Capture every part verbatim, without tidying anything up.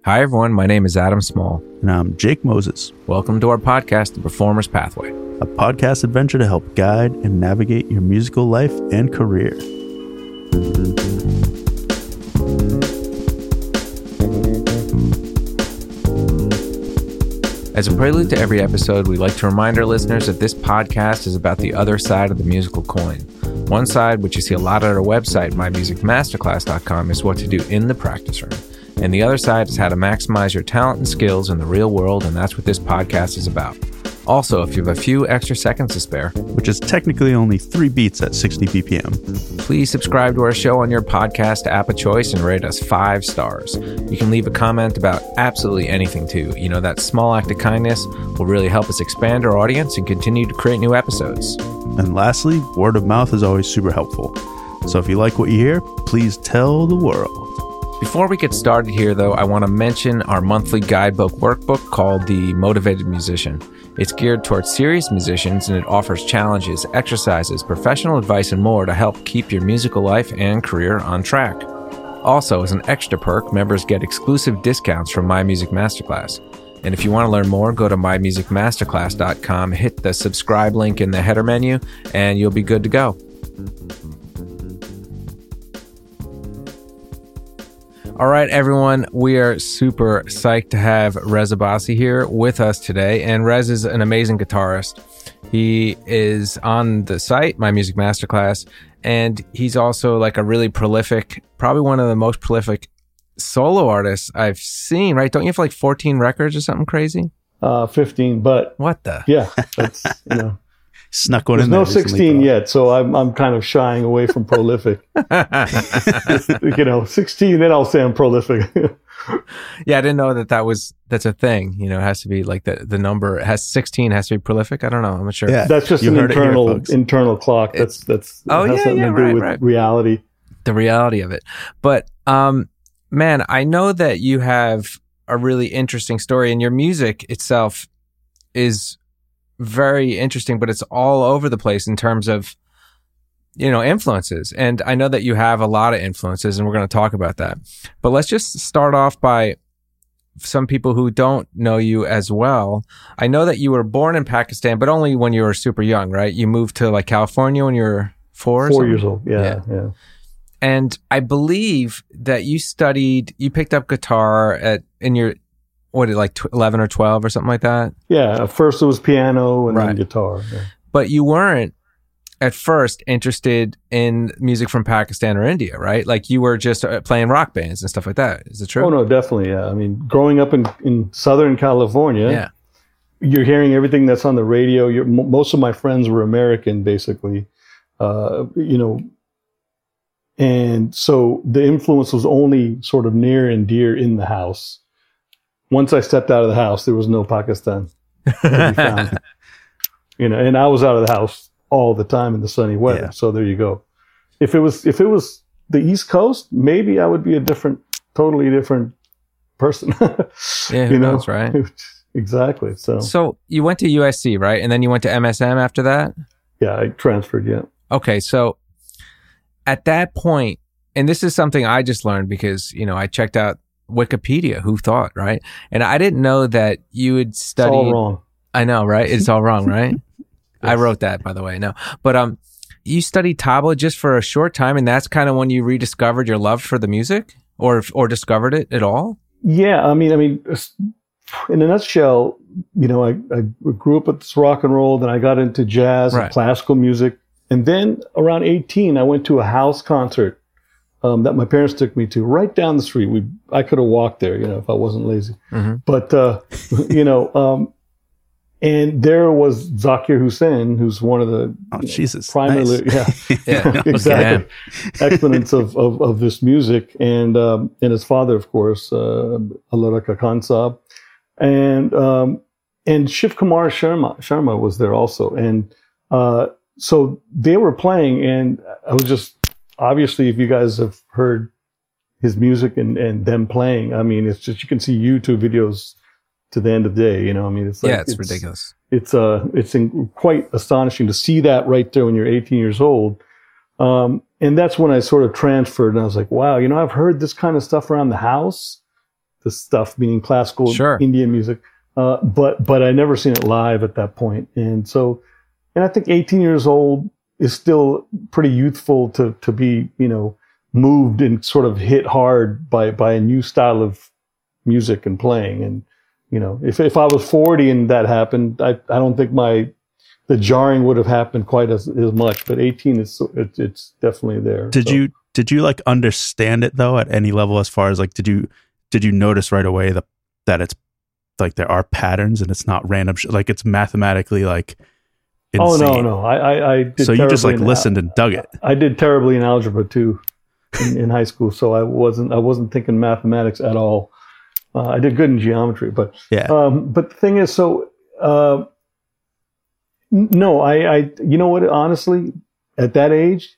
Hi, everyone. My name is Adam Small. And I'm Jake Moses. Welcome to our podcast, The Performer's Pathway, a podcast adventure to help guide and navigate your musical life and career. As a prelude to every episode, we like to remind our listeners that this podcast is about the other side of the musical coin. One side, which you see a lot at our website, my music masterclass dot com, is what to do in the practice room. And the other side is how to maximize your talent and skills in the real world, and that's what this podcast is about. Also, if you have a few extra seconds to spare, which is technically only three beats at sixty B P M, please subscribe to our show on your podcast app of choice and rate us five stars. You can leave a comment about absolutely anything too. You know, that small act of kindness will really help us expand our audience and continue to create new episodes. And lastly, word of mouth is always super helpful. So if you like what you hear, please tell the world. Before we get started here, though, I want to mention our monthly guidebook workbook called The Motivated Musician. It's geared towards serious musicians, and it offers challenges, exercises, professional advice, and more to help keep your musical life and career on track. Also, as an extra perk, members get exclusive discounts from My Music Masterclass. And if you want to learn more, go to my music masterclass dot com, hit the subscribe link in the header menu, and you'll be good to go. All right, everyone, we are super psyched to have Reza Bassi here with us today. And Rez is an amazing guitarist. He is on the site, My Music Masterclass, and he's also like a really prolific, probably one of the most prolific solo artists I've seen, right? Don't you have like fourteen records or something crazy? Uh, fifteen, but... What the? Yeah, that's, you know... Snuck one There's in no there sixteen yet, so I'm I'm kind of shying away from prolific. You know, sixteen, then I'll say I'm prolific. Yeah, I didn't know that that was that's a thing. You know, it has to be like the the number it has sixteen has to be prolific. I don't know. I'm not sure. Yeah, that's just you an heard it here, internal folks. internal clock. That's that's Oh, has yeah, something yeah, to do right, with right. reality. The reality of it. But um, man, I know that you have a really interesting story, and your music itself is very interesting, but it's all over the place in terms of, you know, influences. And I know that you have a lot of influences, and we're going to talk about that. But let's just start off by some people who don't know you as well. I know that you were born in Pakistan, but only when you were super young, right? You moved to like California when you were four or Four something? years old. Yeah, Yeah. yeah. And I believe that you studied, you picked up guitar at, in your, what, like tw- eleven or twelve or something like that? Yeah, at first it was piano and Right. then guitar. Yeah. But you weren't at first interested in music from Pakistan or India, right? Like you were just uh, playing rock bands and stuff like that. Is it true? Oh no, definitely. Yeah, I mean, growing up in in Southern California, Yeah. you're hearing everything that's on the radio. You're, m- most of my friends were American, basically. Uh, you know, and so the influence was only sort of near and dear in the house. Once I stepped out of the house, there was no Pakistan to be found. You know, and I was out of the house all the time in the sunny weather. Yeah. So there you go. If it was if it was the East Coast, maybe I would be a different, totally different person. Yeah, who you know? knows, right? Exactly. So So you went to U S C, right? And then you went to M S M after that? yeah, I transferred. Yeah. Okay, so at that point, and this is something I just learned because, you know, I checked out Wikipedia, who thought, right? And I didn't know that you had It's studied. all wrong. I know, right? It's all wrong, right? I Yes. wrote that, by the way. No, but um, you studied tabla just for a short time, and that's kind of when you rediscovered your love for the music, or or discovered it at all. Yeah, I mean, I mean, in a nutshell, you know, I, I grew up with this rock and roll, then I got into jazz Right. and classical music, and then around eighteen, I went to a house concert um, that my parents took me to right down the street. We, I could have walked there, you know, if I wasn't lazy. Mm-hmm. But uh, you know, um, and there was Zakir Hussain, who's one of the Oh, Jesus. primarily, Nice. yeah, Yeah, exactly, exponents of, of of this music, and um, and his father, of course, uh, Alaraka Khan Saab, and um, and Shiv Kumar Sharma Sharma was there also, and uh, so they were playing, and I was just obviously, if you guys have heard his music and and them playing, I mean, it's just you can see YouTube videos to the end of the day, you know. I mean, it's like, Yeah, it's, ridiculous. It's uh, it's in, quite astonishing to see that right there when you're eighteen years old. Um, and that's when I sort of transferred, and I was like, wow, you know, I've heard this kind of stuff around the house. the stuff, meaning classical Sure. Indian music. Uh, but but I never seen it live at that point, and so and I think eighteen years old is still pretty youthful to to be, you know, moved and sort of hit hard by by a new style of music and playing. And you know, if if I was forty and that happened, I I don't think my the jarring would have happened quite as as much. But eighteen is it, it's definitely there. Did so. you did you like understand it though at any level, as far as like did you did you notice right away that that it's like there are patterns and it's not random sh- like it's mathematically like insane. Oh no no I I, I did so you just like in, listened and dug it. I did terribly in algebra too in, in high school, so I wasn't I wasn't thinking mathematics at all. Uh, I did good in geometry, but Yeah. Um, but the thing is, so uh, n- no, I, I you know what? Honestly, at that age,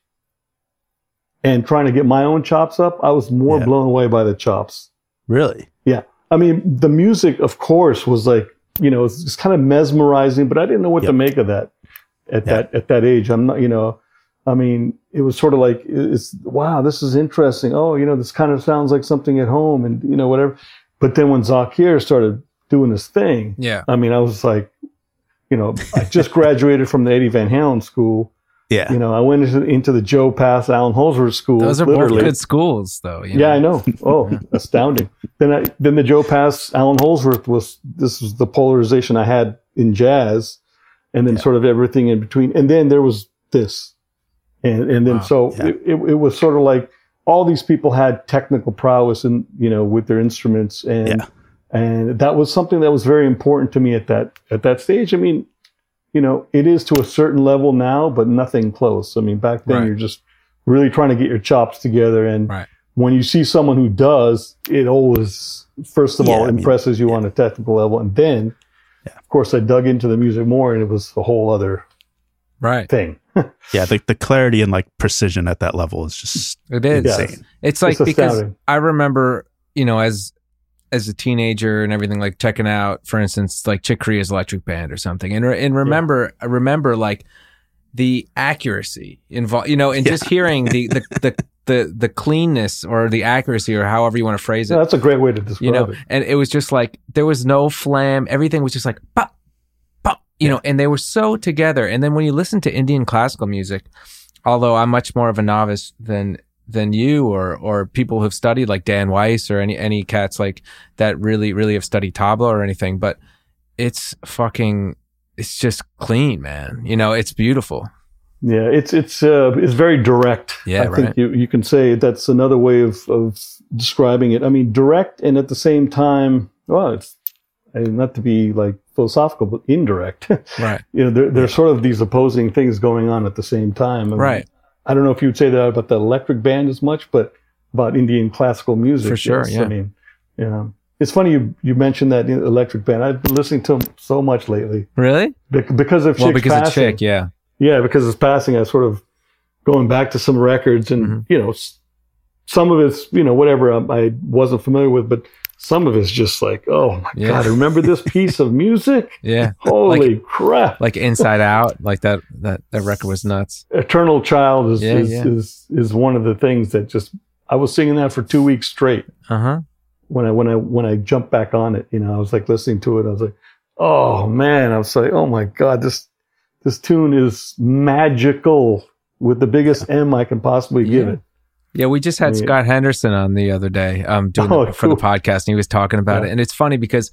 and trying to get my own chops up, I was more Yeah. blown away by the chops. Really? Yeah, I mean, the music, of course, was like, you know, it's, it's kind of mesmerizing, but I didn't know what Yep. to make of that at Yeah. that at that age. I'm not, you know, I mean, it was sort of like, it's wow, this is interesting. Oh, you know, this kind of sounds like something at home, and you know, whatever. But then when Zakir started doing his thing, Yeah. I mean, I was like, you know, I just graduated from the Eddie Van Halen school. Yeah. You know, I went into, into the Joe Pass, Alan Holdsworth school. Those are literally. both good schools, though. You Yeah, know? I know. Oh, astounding. Then I, then the Joe Pass, Alan Holdsworth was, this was the polarization I had in jazz, and then Yeah. sort of everything in between. And then there was this. And, and then Wow. so Yeah. it, it, it was sort of like all these people had technical prowess and, you know, with their instruments. And, Yeah. and that was something that was very important to me at that, at that stage. I mean, you know, it is to a certain level now, but nothing close. I mean, back then Right. you're just really trying to get your chops together. And Right. when you see someone who does, it always, first of Yeah, all, I mean, impresses you on a technical level. And then, Yeah. of course, I dug into the music more, and it was a whole other Right. thing. Yeah. The, the clarity and like precision at that level is just It is. Yes. insane. It's like It's because astounding. I remember, you know, as as a teenager and everything, like checking out, for instance, like Chick Corea's Electric Band or something, and re- and remember, I remember like the accuracy involved, you know, and Yeah. just hearing the the, the the the cleanness or the accuracy or however you want to phrase it, Yeah, that's a great way to describe you know, it. and it was just like there was no flam, everything was just like pop, pop, you know, and they were so together. And then when you listen to Indian classical music, although I'm much more of a novice than than you or or people who've studied like Dan Weiss or any any cats like that really really have studied tabla or anything, but it's fucking it's just clean, man. You know, it's beautiful. Yeah, it's it's uh, it's very direct. Yeah, I right. think you, you can say that's another way of, of describing it. I mean, direct, and at the same time, well, it's uh, not to be like philosophical, but indirect. Right. You know, there there's sort of these opposing things going on at the same time. I mean, Right. I don't know if you would say that about the Electric Band as much, but about Indian classical music. For sure, yes. yeah. I mean, you know, it's funny you you mentioned that Electric Band. I've been listening to them so much lately Really? Bec- because of Well, Chick's because passing. of Chick, yeah. Yeah, because it's passing. I was sort of going back to some records, and Mhm. you know, s- some of it's you know whatever I, I wasn't familiar with, but some of it's just like, oh my Yeah. god, remember this piece of music? Yeah. Holy crap! Like Inside Out, like that that that record was nuts. Eternal Child is Yeah, is, yeah. is is one of the things that just I was singing that for two weeks straight. Uh-huh. When I when I when I jumped back on it, you know, I was like listening to it. I was like, oh man, I was like, oh my god, this this tune is magical with the biggest M I can possibly give Yeah. it. Yeah, we just had I mean- Scott Henderson on the other day, um, doing Oh, the, for the cool. podcast, and he was talking about Yeah. it. And it's funny because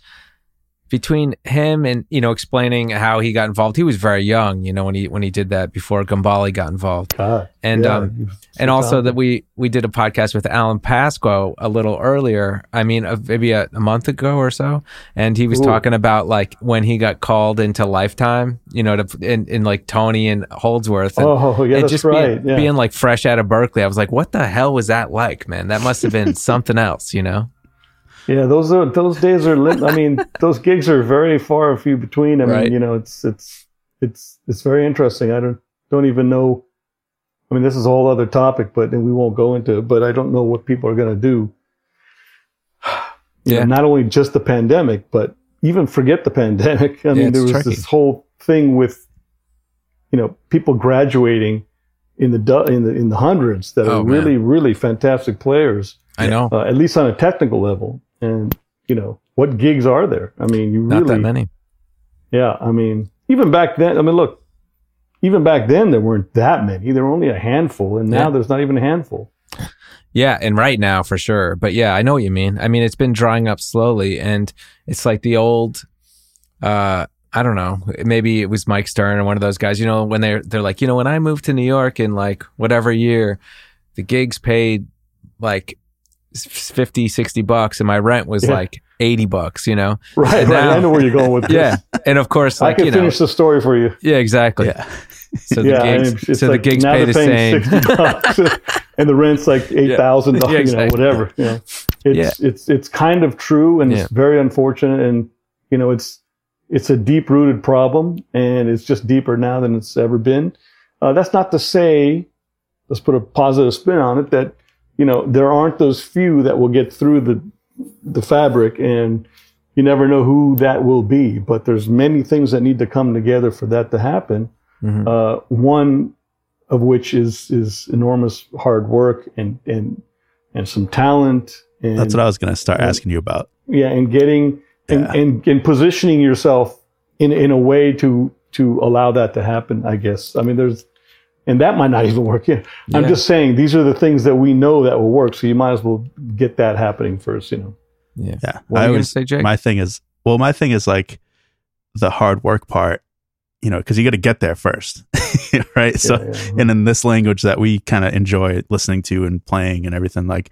between him and you know explaining how he got involved, he was very young, you know, when he when he did that before Gumbali got involved, God, and yeah, um, he was so and also talented. that we we did a podcast with Alan Pasco a little earlier. I mean, uh, maybe a, a month ago or so, and he was Ooh. talking about like when he got called into Lifetime, you know, to in, in like Tony and Holdsworth. And, Oh, yeah, and that's just right. being, yeah. being like fresh out of Berkeley, I was like, what the hell was that like, man? That must have been something else, you know? yeah, those are those days are. Lim- I mean, those gigs are very far and few between. I mean, Right. you know, it's it's it's it's very interesting. I don't don't even know. I mean, this is a whole other topic, but and we won't go into it. But I don't know what people are going to do. You Yeah. know, not only just the pandemic, but even forget the pandemic. I mean, it's there was tricky. this whole thing with, you know, people graduating in the du- in the in the hundreds that Oh, are man. really really fantastic players. I know. Uh, at least on a technical level. And you know, what gigs are there? I mean, you Not really, that many. Yeah, I mean, even back then, I mean, look, even back then there weren't that many. There were only a handful, and now Yeah. there's not even a handful. Yeah, and right now for sure. But yeah, I know what you mean. I mean, it's been drying up slowly, and it's like the old. Uh, I don't know. Maybe it was Mike Stern or one of those guys. You know, when they're they're like, you know, when I moved to New York in like whatever year, the gigs paid like fifty, sixty bucks, and my rent was Yeah. like eighty bucks. You know, Right, And right. now- I know where you're going with this. yeah, and of course, I like can you know, finish the story for you. yeah, exactly. Yeah. So the yeah, gigs, and it's so like the gigs now pay they're the paying same. sixty bucks, and the rent's like eight thousand Yeah, dollars, you know, exactly. whatever. You know, it's it's it's kind of true, and Yeah. it's very unfortunate, and you know, it's it's a deep rooted problem, and it's just deeper now than it's ever been. Uh, that's not to say, let's put a positive spin on it, that you know there aren't those few that will get through the the fabric, and you never know who that will be. But there's many things that need to come together for that to happen. Mhm. Uh, one of which is is enormous hard work and and and some talent. And, That's what I was going to start and- asking you about. yeah, and getting and, Yeah. and and positioning yourself in in a way to to allow that to happen. I guess. I mean, there's. And that might not even work. Yeah. I'm Yeah. just saying these are the things that we know that will work. So you might as well get that happening first, you know. Yeah. Yeah. What I are you gonna always, say, Jake? my thing is, well, my thing is like the hard work part, you know, because you got to get there first. Right. So, Yeah, yeah. and in this language that we kind of enjoy listening to and playing and everything, like,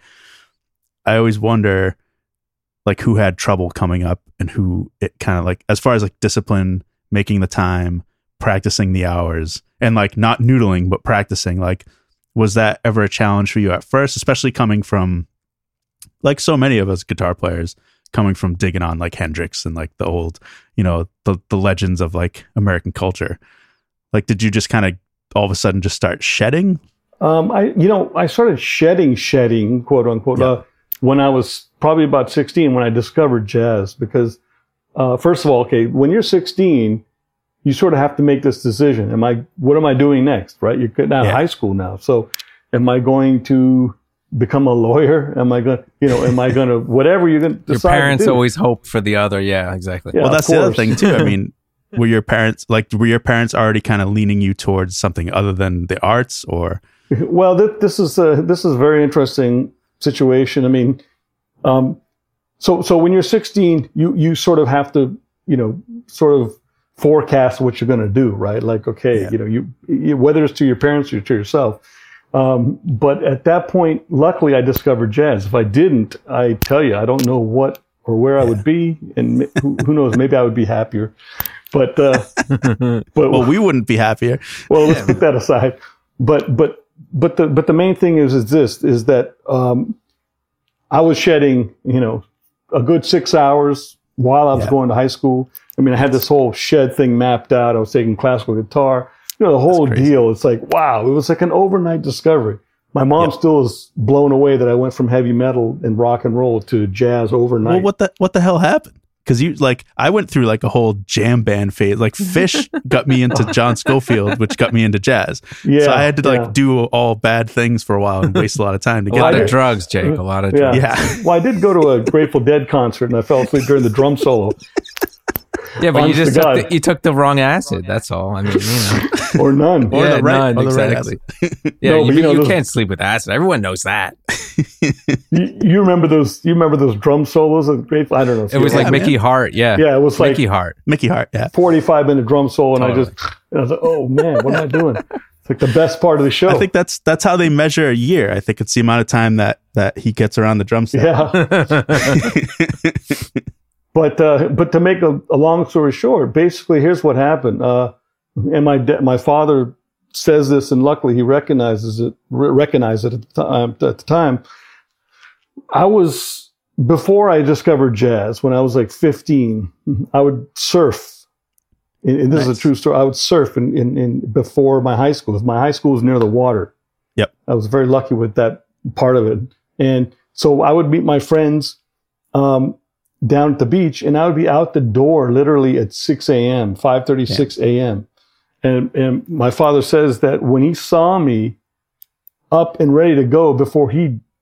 I always wonder, like, who had trouble coming up and who it kind of like, as far as like discipline, making the time, practicing the hours, and like not noodling, but practicing. Like, was that ever a challenge for you at first, especially coming from, like so many of us guitar players, coming from digging on like Hendrix and like the old, you know, the, the legends of like American culture? Like, did you just kind of all of a sudden just start shedding? Um, I, you know, I started shedding, shedding, quote unquote, Yeah. uh, when I was probably about sixteen, when I discovered jazz. Because, uh, first of all, okay, when you're sixteen, you sort of have to make this decision. Am I, what am I doing next? Right? You're getting out Yeah. of high school now. So am I going to become a lawyer? Am I going to, you know, am I going to, whatever you're going to Your decide to parents do. always hope for the other. Yeah, exactly. Yeah, Well, of that's the other course. thing too. I mean, were your parents like, were your parents already kind of leaning you towards something other than the arts, or? Well, th- this is a, this is a very interesting situation. I mean, um, so so when you're sixteen, you you sort of have to, you know, sort of forecast what you're going to do, right? Like, okay, Yeah. you know, you, you whether it's to your parents or to yourself. Um, but at that point, luckily, I discovered jazz. If I didn't, I tell you, I don't know what or where I would be, and who, who knows, maybe I would be happier. But uh, but Well, we wouldn't be happier. well, let's put that aside. But but but the but the main thing is is this is that um, I was shedding, you know, a good six hours while I was Yeah. going to high school. I mean, I had this whole shed thing mapped out. I was taking classical guitar, you know, the whole crazy. deal. It's like, wow, it was like an overnight discovery. My mom Yeah. still is blown away that I went from heavy metal and rock and roll to jazz overnight. Well, what the what the hell happened? Because you like, I went through like a whole jam band phase. Like Fish got me into John Scofield, which got me into jazz. yeah, So I had to like yeah. do all bad things for a while and waste a lot of time to A get lot there. of drugs, Jake. A lot of Yeah. drugs. Yeah. Well, I did go to a Grateful Dead concert and I fell asleep during the drum solo. Yeah, but you Honest just to took God. the, you took the wrong acid. That's all. I mean, you know. Or none. Or yeah, the right- none, or the right exactly. Yeah, No, you, but you know, you those- can't sleep with acid. Everyone knows that. You, you remember those? You remember those drum solos of Grateful? I don't know. if It you was remember. like Mickey Hart. Yeah, Yeah, it was like Mickey Hart. Mickey Hart. Yeah. forty-five minute drum solo, and Totally. I just and I was like, oh man, what am I doing? It's like the best part of the show. I think that's that's how they measure a year. I think it's the amount of time that that he gets around the drum set. yeah. But uh, but to make a, a long story short, basically, here's what happened. Uh, and my de- my father says this, and luckily he recognizes it. Re- recognized it at the time. At the time, I was before I discovered jazz. When I was like fifteen, I would surf. And, and this is Nice. a true story. I would surf in, in, in before my high school. My high school was near the water. Yep. I was very lucky with that part of it, and so I would meet my friends. Um, down at the beach, and I would be out the door literally at six a.m., five thirty-six a.m. And, and my father says that when he saw me up and ready to go before he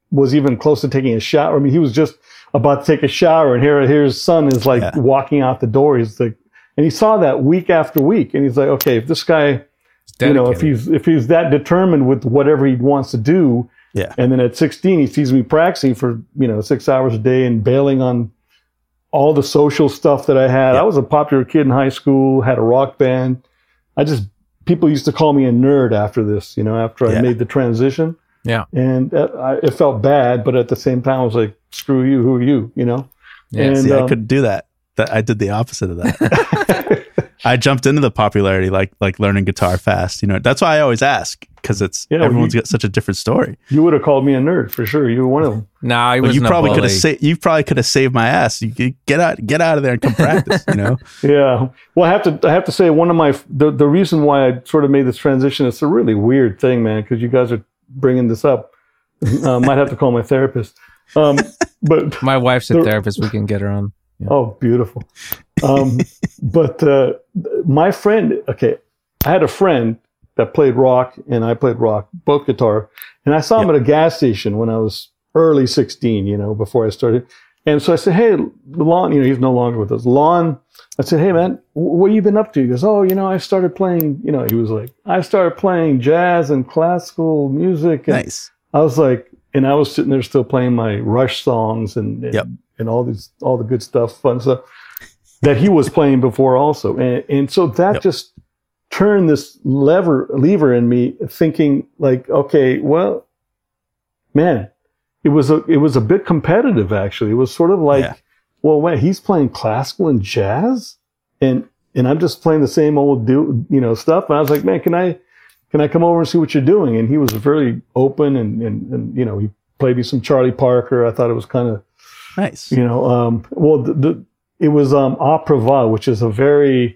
was even close to taking a shower. I mean, he was just about to take a shower, and here, here his son is like yeah. walking out the door. He's like, and he saw that week after week, and he's like, okay, if this guy, you know, if he's if he's that determined with whatever he wants to do, yeah, and then at sixteen he sees me practicing for you know six hours a day and bailing on all the social stuff that I had. Yeah. I was a popular kid in high school, had a rock band. I just people used to call me a nerd after this, you know, after I yeah. made the transition. Yeah. And uh, I, it felt bad, but at the same time, I was like, screw you, who are you, you know? Yeah, and, see, um, I couldn't do that. that. I did the opposite of that. I jumped into the popularity, like like learning guitar fast. You know, that's why I always ask, because it's yeah, everyone's you, got such a different story. You would have called me a nerd for sure. You were one of them. No, nah, well, you probably could have sa- you probably could have saved my ass. You could get out, get out of there and come practice. You know. Yeah. Well, I have to I have to say one of my the the reason why I sort of made this transition. It's a really weird thing, man, because you guys are bringing this up. Uh, might have to call my therapist. Um, but my wife's a the, therapist. We can get her on. Yeah. Oh, beautiful. Um, but uh, my friend, okay, I had a friend that played rock, and I played rock, both guitar. And I saw him yep. at a gas station when I was early sixteen, you know, before I started. And so I said, hey, Lon, you know, he's no longer with us. Lon, I said, hey, man, what have you been up to? He goes, oh, you know, I started playing, you know, he was like, I started playing jazz and classical music. And nice. I was like, and I was sitting there still playing my Rush songs and, and, yep. and all these, all the good stuff, fun stuff that he was playing before also. And, and so that yep. just turned this lever, lever in me thinking like, okay, well, man, it was a, it was a bit competitive actually. It was sort of like, yeah. well, wait, he's playing classical and jazz and, and I'm just playing the same old, do, you know, stuff. And I was like, man, can I, can I come over and see what you're doing? And he was very open and, and, and you know, he played me some Charlie Parker. I thought it was kind of nice. You know, um, well, the, the, it was um, Opera Va, which is a very,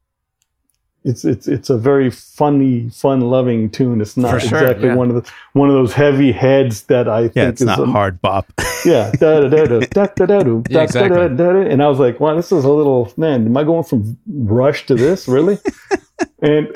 it's it's it's a very funny, fun-loving tune. It's not sure, exactly yeah. one of the one of those heavy heads that I think yeah, it's is not a, hard bop. Yeah, da da da da da da da da yeah, exactly. da da da. And I was like, wow, this is a little man. Am I going from Rush to this really? And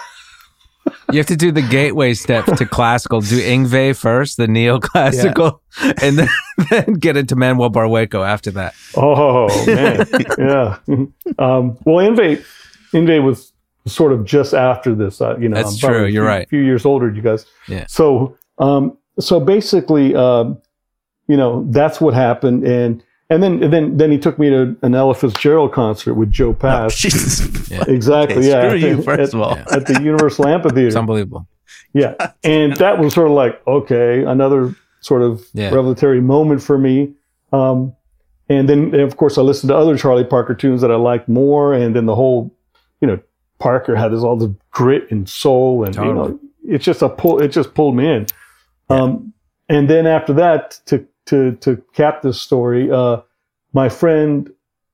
you have to do the gateway step to classical. Do Yngwie first, the neoclassical, yeah. and then, then get into Manuel Barrueco after that. Oh, man. Yeah. Um, well, Yngwie, Yngwie was sort of just after this. Uh, you know, That's I'm true. You're a few, right. few years older than you guys. Yeah. So, um, so basically, um, you know, that's what happened. And And then, and then, then he took me to an Ella Fitzgerald concert with Joe Pass. Oh, Jesus. Yeah. Exactly. Okay, yeah. Screw you, at, first at, of all. at the Universal Amphitheater. It's unbelievable. Yeah. And that was sort of like, okay, another sort of yeah. revelatory moment for me. Um, and then, and of course, I listened to other Charlie Parker tunes that I liked more. And then the whole, you know, Parker had this all the grit and soul, and totally. you know, it's just a pull. It just pulled me in. Yeah. Um, and then after that, to to to cap this story, uh, my friend,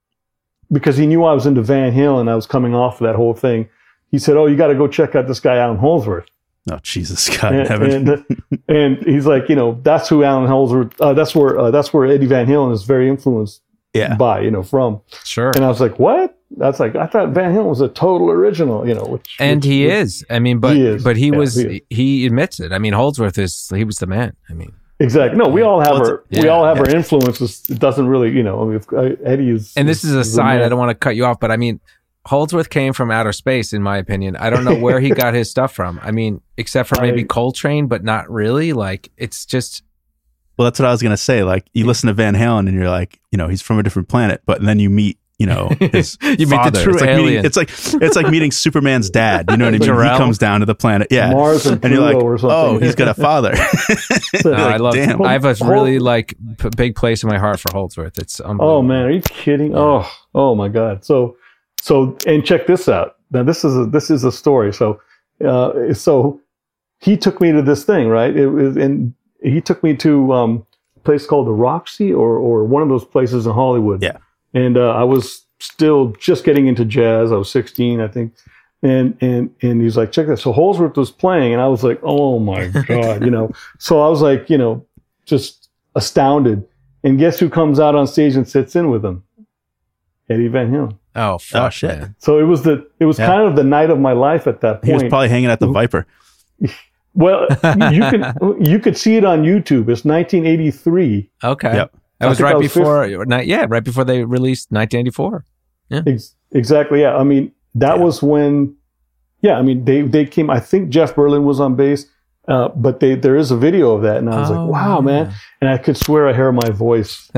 because he knew I was into Van Halen, I was coming off of that whole thing. He said, "Oh, you got to go check out this guy, Alan Holdsworth." Oh, Jesus, God in and, heaven. And, and he's like, you know, that's who Alan Holdsworth. Uh, that's where uh, that's where Eddie Van Halen is very influenced yeah. by, you know, from. Sure. And I was like, what? That's like, I thought Van Halen was a total original, you know. Which, and which, he which, is. I mean, but he is. but he yeah, was. He, he admits it. I mean, Holdsworth is. He was the man. I mean. Exactly. No, we all have well, our yeah, we all have yeah. our influences. It doesn't really, you know. I mean, if, uh, Eddie is. And this is a is side. I don't want to cut you off, but I mean, Holdsworth came from outer space, in my opinion. I don't know where he got his stuff from. I mean, except for maybe I, Coltrane, but not really. Like, it's just. Well, that's what I was gonna say. Like, you listen to Van Halen, and you're like, you know, he's from a different planet, but then you meet. You know, his you father. meet the true it's like alien. Meeting, it's like it's like meeting Superman's dad. You know what I mean? Jarrell. He comes down to the planet, yeah, Mars and, and you're like, or something. oh, he's got a father. No, like, I love. damn. I have a really like p- big place in my heart for Holdsworth. It's unbelievable. Oh man, are you kidding? Oh, oh my God. So, so and check this out. Now this is a, this is a story. So, uh, so he took me to this thing, right? It was, and he took me to um, a place called the Roxy, or or one of those places in Hollywood. Yeah, and uh, I was. Still just getting into jazz. I was sixteen, I think. And, and, and he's like, check this. So Holdsworth was playing, and I was like, oh my God, you know. So I was like, you know, just astounded. And guess who comes out on stage and sits in with him? Eddie Van Halen. Oh, fuck, oh shit. Man. So it was the, it was yeah. kind of the night of my life at that point. He was probably hanging at the Viper. Well, you can you could see it on YouTube. It's nineteen eighty-three. Okay. Yep. That was I think right I was before, not, yeah, right before they released nineteen eighty-four. Yeah. Ex- exactly. Yeah. I mean, that Yeah. was when. Yeah. I mean, they they came. I think Jeff Berlin was on bass, uh, but they there is a video of that, and I was Oh, like, wow, yeah. man! And I could swear I hear my voice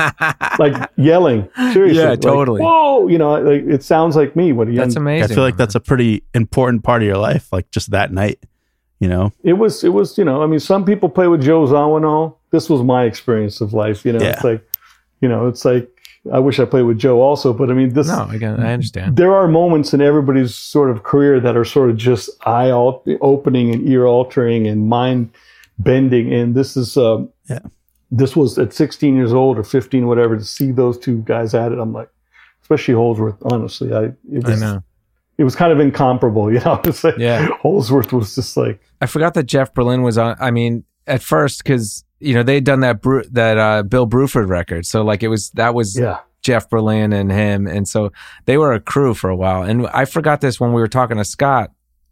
like yelling. Seriously. Yeah, like, totally. Whoa! You know, like it sounds like me. What a young. That's amazing. I feel like that's a pretty important part of your life, like just that night, you know? It was. It was. You know. I mean, some people play with Joe Zawinul. This was my experience of life. You know, Yeah. it's like, you know, it's like I wish I played with Joe also, but I mean, this. No, again, I understand. There are moments in everybody's sort of career that are sort of just eye opening and ear altering and mind bending. And this is, um, Yeah. this was at sixteen years old or fifteen, whatever, to see those two guys at it. I'm like, especially Holdsworth, honestly, I, it I was, know. it was kind of incomparable, you know, it's like, Yeah. Holdsworth was just like, I forgot that Jeff Berlin was on. I mean, at first, because, you know, they'd done that Bru- that uh, Bill Bruford record. So, like, it was, that was yeah, Jeff Berlin and him. And so they were a crew for a while. And I forgot this when we were talking to Scott.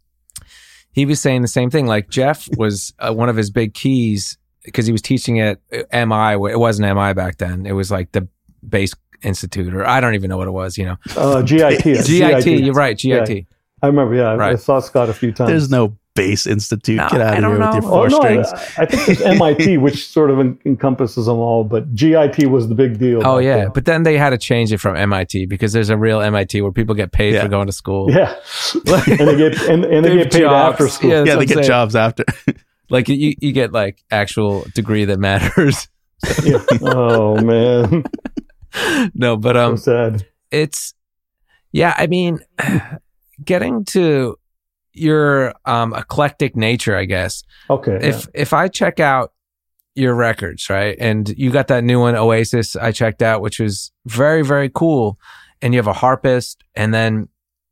He was saying the same thing. Like, Jeff was uh, one of his big keys because he was teaching at M I. It wasn't M I back then. It was like the Bass Institute, or I don't even know what it was, you know. uh, G I T. G I T, you're right, G I T. Yeah. I remember, yeah, I- I Right. saw Scott a few times. There's no Bass Institute. No, Get out I of don't here with your know. four Oh, no, I, strings. I think it's M I T, which sort of en- encompasses them all, but G I T was the big deal. Oh back yeah, then. but then they had to change it from M I T because there's a real M I T where people get paid Yeah. for going to school. Yeah, and they get and, and they They get have paid jobs. after school. Yeah. That's Yeah, what they I'm get saying. jobs after. Like you, you get like actual degree that matters. Yeah. Oh man, No, but so um, sad. it's yeah. I mean, getting to your um eclectic nature, I guess. Okay, If if I check out your records, right, and you got that new one, Oasis, I checked out, which was very very cool, and you have a harpist, and then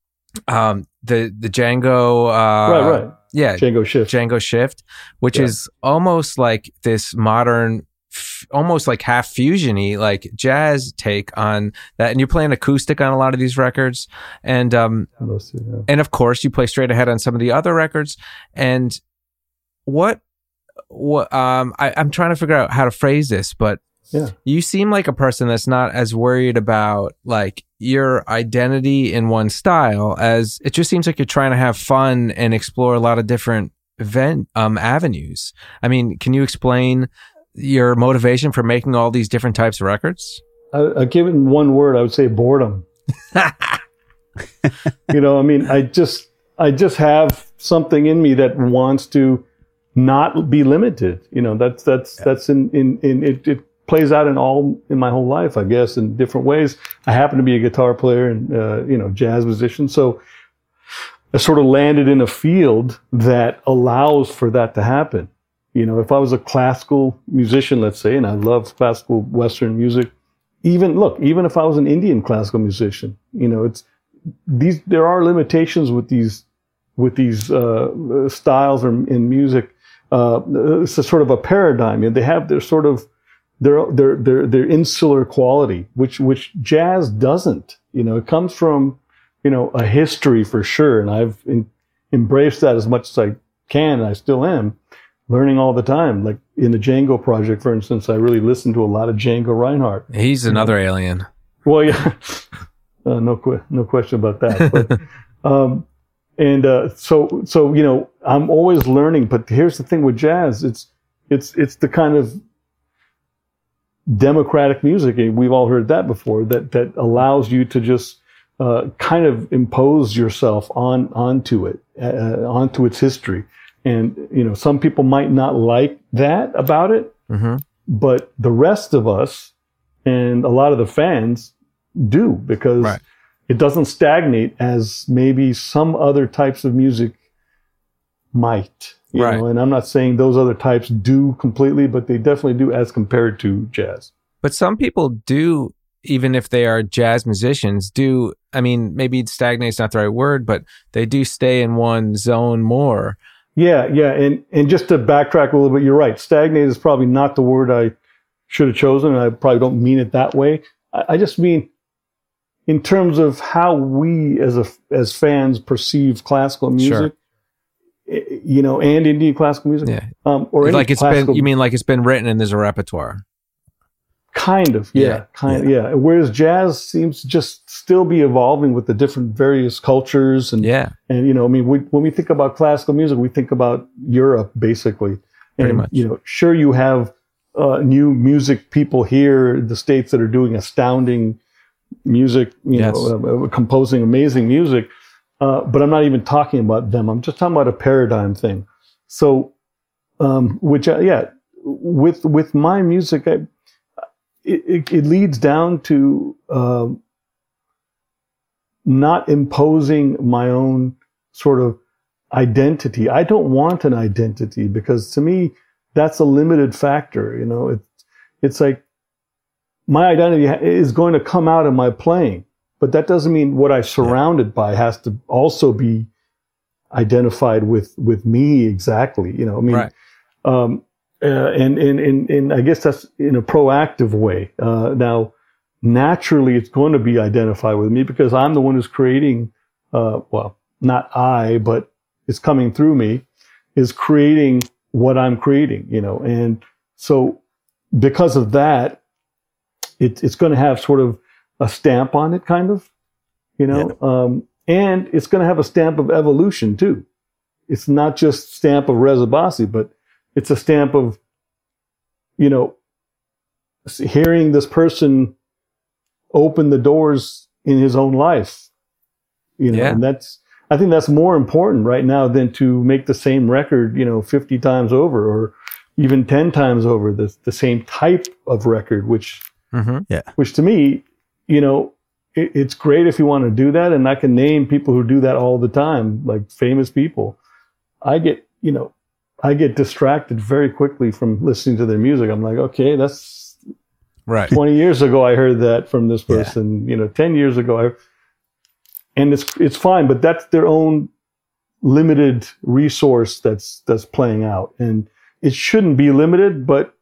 um the the Django, uh, yeah. right, right. yeah, Django Shift. Django Shift, which Yeah. is almost like this modern, f- almost like half fusiony, like jazz take on that. And you're playing acoustic on a lot of these records, and um, Those two, yeah. and of course you play straight ahead on some of the other records. And what, what, um, I, I'm trying to figure out how to phrase this, but Yeah. you seem like a person that's not as worried about like your identity in one style, as it just seems like you're trying to have fun and explore a lot of different event um avenues. I mean, can you explain your motivation for making all these different types of records? I, I give it in one word. I would say boredom. You know, I mean, I just, I just have something in me that wants to not be limited. You know, that's that's that's in in in it. it plays out in all in my whole life, I guess, in different ways. I happen to be a guitar player and uh, you know, jazz musician, so I sort of landed in a field that allows for that to happen. You know, if I was a classical musician, let's say, and I love classical Western music, even look, even if I was an Indian classical musician, you know, it's these. There are limitations with these with these uh, styles or in music. Uh, it's a sort of a paradigm, and they have their sort of their their their their insular quality, which which jazz doesn't. You know, it comes from, you know, a history for sure, and I've in, embraced that as much as I can, and I still am learning all the time. Like in the Django project, for instance, I really listened to a lot of Django Reinhardt. He's another alien. Well, yeah, uh, no que- no question about that. But um, and uh, so so you know, I'm always learning. But here's the thing with jazz: it's it's it's the kind of democratic music, and we've all heard that before, that that allows you to just uh, kind of impose yourself on onto it, uh, onto its history. And you know, some people might not like that about it, Mm-hmm. but the rest of us and a lot of the fans do, because Right. it doesn't stagnate as maybe some other types of music might. You Right. know, and I'm not saying those other types do completely, but they definitely do as compared to jazz. But some people do, even if they are jazz musicians, do, I mean, maybe stagnate's not the right word, but they do stay in one zone more. Yeah, yeah, and and just to backtrack a little bit, you're right. Stagnate is probably not the word I should have chosen, and I probably don't mean it that way. I, I just mean in terms of how we as a as fans perceive classical music. Sure. you know, and Indian classical music. Yeah. Um, or any like it's classical, been, you mean like it's been written and there's a repertoire? Kind of, yeah, Yeah. kind of, yeah. Whereas jazz seems to just still be evolving with the different various cultures and Yeah. and you know, I mean, we, when we think about classical music, we think about Europe basically. And, Pretty much. you know, sure you have uh, new music people here in the States that are doing astounding music, you Yes. know, uh, composing amazing music. Uh, but I'm not even talking about them. I'm just talking about a paradigm thing. So, um, which, uh, yeah, with with my music, I, it, it, it leads down to uh, not imposing my own sort of identity. I don't want an identity because to me, that's a limited factor. You know, it's it's like my identity is going to come out of my playing, but that doesn't mean what I'm surrounded yeah. by has to also be identified with with me exactly. You know, I mean, right. um, uh, and, and and and I guess that's in a proactive way. Uh, now, naturally, it's going to be identified with me because I'm the one who's creating. Uh, well, not I, but it's coming through me, is creating what I'm creating. You know, and so because of that, it, it's going to have sort of a stamp on it, kind of. You know, yeah. um, and it's going to have a stamp of evolution too. It's not just stamp of Reza Bassi, but it's a stamp of, you know, hearing this person open the doors in his own life. You know, yeah. and that's, I think that's more important right now than to make the same record, you know, fifty times over or even ten times over the, the same type of record, which, mm-hmm. yeah, which to me, you know, it, it's great if you want to do that. And I can name people who do that all the time, like famous people. I get, you know, I get distracted very quickly from listening to their music. I'm like, okay, that's right. twenty years ago, I heard that from this person, yeah. you know, ten years ago, I, and it's, it's fine, but that's their own limited resource that's, that's playing out. And it shouldn't be limited, but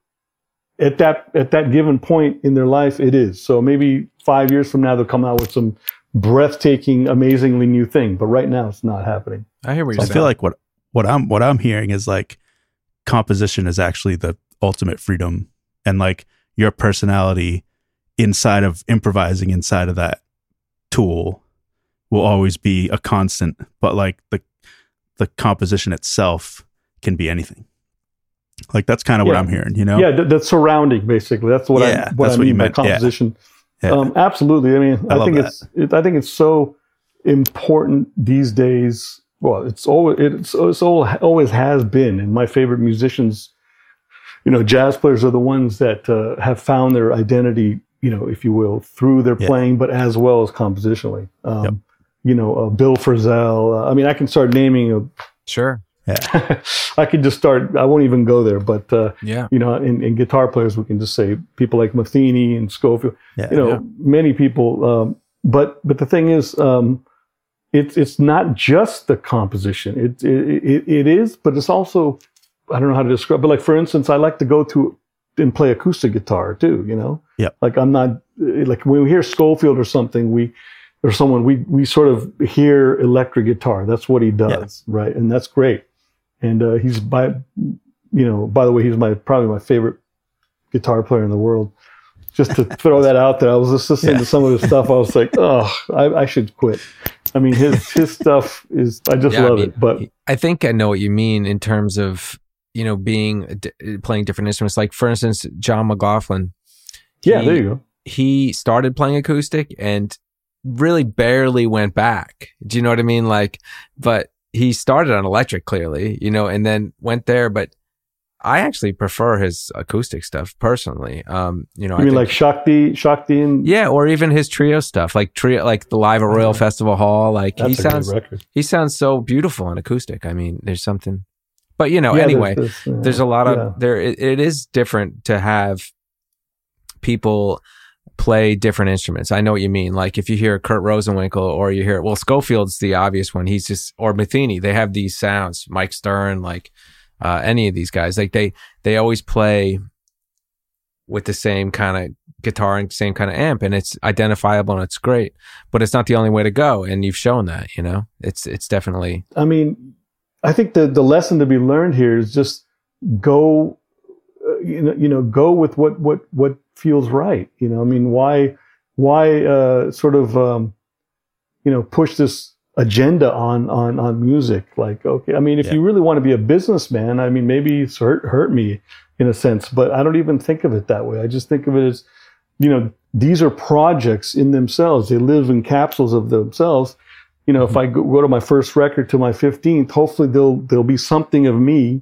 at that, at that given point in their life, it is. So maybe five years from now, they'll come out with some breathtaking, amazingly new thing. But right now it's not happening. I hear what you're I saying. feel like what, what I'm, what I'm hearing is like composition is actually the ultimate freedom, and like your personality inside of improvising inside of that tool will always be a constant, but like the, the composition itself can be anything. Like that's kind of yeah. what I'm hearing, you know? Yeah, the, the surrounding, basically. That's what yeah, I what that's I what mean by meant. composition. Yeah. Yeah. Um, absolutely. I mean, I, I think that. it's it, I think it's so important these days. Well, it's always it's, it's always has been. And my favorite musicians, you know, jazz players are the ones that uh, have found their identity, you know, if you will, through their yeah. playing, but as well as compositionally. Um, yep. You know, uh, Bill Frisell. Uh, I mean, I can start naming a. Sure. Yeah. I could just start, I won't even go there, but, uh, yeah. you know, in, in guitar players, we can just say people like Matheny and Scofield, yeah, you know, yeah. many people. Um, but, but the thing is, um, it's, it's not just the composition. It, it, it, it is, but it's also, I don't know how to describe, but like, for instance, I like to go to and play acoustic guitar too, you know? Yeah. Like I'm not, like when we hear Scofield or something, we, or someone, we, we sort of hear electric guitar. That's what he does. Yeah. Right. And that's great. And uh, he's by, you know, by the way, he's my probably my favorite guitar player in the world. Just to throw that out there, I was just listening yeah. to some of his stuff. I was like, oh, I, I should quit. I mean, his his stuff is, I just yeah, love I mean, it. But I think I know what you mean in terms of, you know, being d- playing different instruments. Like for instance, John McLaughlin. He, yeah, there you go. He started playing acoustic and really barely went back. Do you know what I mean? Like, but. He started on electric, clearly, you know, and then went there. But I actually prefer his acoustic stuff personally. Um, you know, you I mean think, like Shakti, Shakti, and yeah, or even his trio stuff, like trio, like the Live at Royal uh, Festival Hall. Like he sounds, record. he sounds so beautiful on acoustic. I mean, there's something, but you know, yeah, anyway, there's, there's, uh, there's a lot of yeah. there. It, it is different to have people play different instruments. I know what you mean. Like if you hear Kurt Rosenwinkel or you hear, well, Scofield's the obvious one. He's just, or Matheny, they have these sounds, Mike Stern, like uh, any of these guys, like they, they always play with the same kind of guitar and same kind of amp, and it's identifiable and it's great, but it's not the only way to go. And you've shown that, you know, it's, it's definitely. I mean, I think the the lesson to be learned here is just go, uh, you know, you know, go with what what what feels right. You know, I mean, why why uh, sort of um, you know, push this agenda on on on music? Like, okay, I mean, if Yeah. you really want to be a businessman, I mean, maybe it's hurt hurt me in a sense, but I don't even think of it that way. I just think of it as, you know, these are projects in themselves. They live in capsules of themselves. You know, mm-hmm. if I go, go to my first record to my fifteenth, hopefully there'll there'll be something of me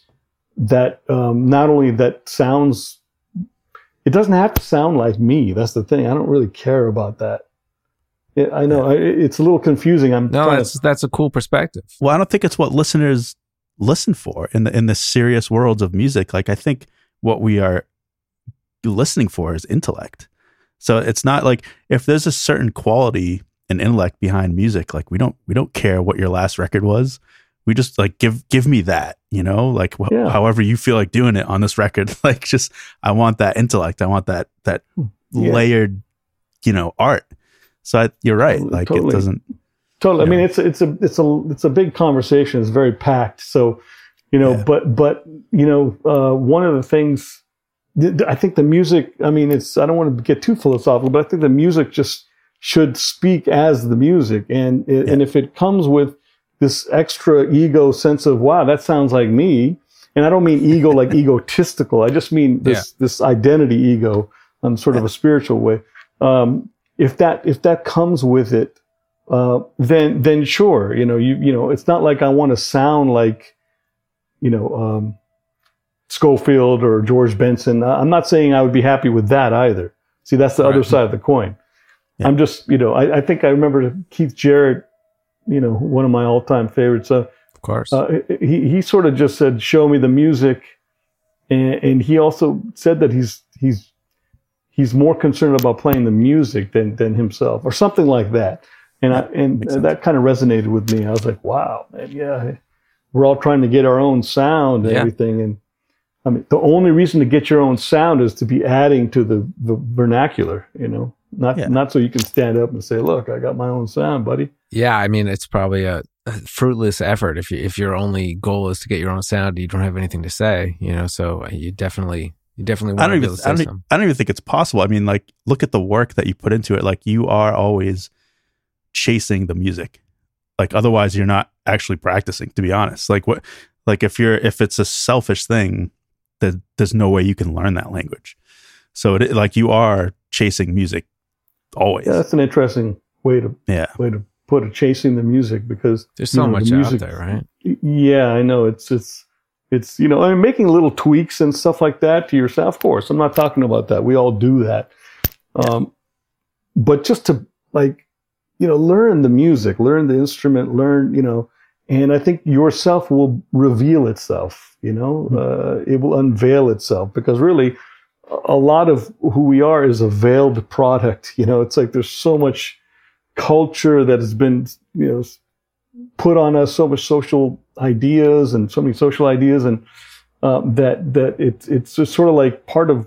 that um, not only that sounds, it doesn't have to sound like me. That's the thing. I don't really care about that. Yeah, I know yeah. it's a little confusing. I'm no, that's to, that's a cool perspective. Well, I don't think it's what listeners listen for in the in the serious worlds of music. Like, I think what we are listening for is intellect. So it's not like if there's a certain quality and intellect behind music, like we don't we don't care what your last record was. We just like give give me that, you know, like wh- yeah. however you feel like doing it on this record. Like, just I want that intellect. I want that that yeah. layered, you know, art. So I, you're right. Like totally. It doesn't. Totally. I mean, it's it's a it's a it's a big conversation. It's very packed. So, you know, yeah. but but you know, uh, one of the things I think the music. I mean, it's I don't want to get too philosophical, but I think the music just should speak as the music, and it, yeah. and if it comes with this extra ego sense of wow, that sounds like me, and I don't mean ego like egotistical. I just mean this yeah. this identity ego on sort of a spiritual way. Um, if that if that comes with it. Uh, then, then sure, you know, you, you know, it's not like I want to sound like, you know, um, Scofield or George Benson. I'm not saying I would be happy with that either. See, that's the right. other side of the coin. Yeah. I'm just, you know, I, I think I remember Keith Jarrett, you know, one of my all-time favorites. Uh, of course. Uh, he, he sort of just said, show me the music. And, and he also said that he's, he's, he's more concerned about playing the music than, than himself or something like that. And I, and that kind of resonated with me. I was like, wow, man, yeah, we're all trying to get our own sound and yeah. everything. And I mean, the only reason to get your own sound is to be adding to the, the vernacular, you know, not, yeah. not so you can stand up and say, look, I got my own sound, buddy. Yeah. I mean, it's probably a, a fruitless effort. If you, if your only goal is to get your own sound, you don't have anything to say, you know, so you definitely, you definitely want I don't to be even, able to say I don't, something. I don't even think it's possible. I mean, like, look at the work that you put into it. Like, you are always chasing the music. Like, otherwise you're not actually practicing, to be honest. Like, what, like if you're, if it's a selfish thing, then there's no way you can learn that language. So it, like, you are chasing music always. Yeah, that's an interesting way to, yeah. way to put it, chasing the music, because there's so you know, much the music, out there, right? Yeah, I know. It's, it's, it's, you know, I mean, making little tweaks and stuff like that to yourself. Of course, I'm not talking about that. We all do that. Um, but just to like, you know, learn the music, learn the instrument, learn, you know, and I think yourself will reveal itself, you know, uh, it will unveil itself, because really a lot of who we are is a veiled product. You know, it's like there's so much culture that has been, you know, put on us, so much social ideas and so many social ideas, and um, that that it, it's just sort of like part of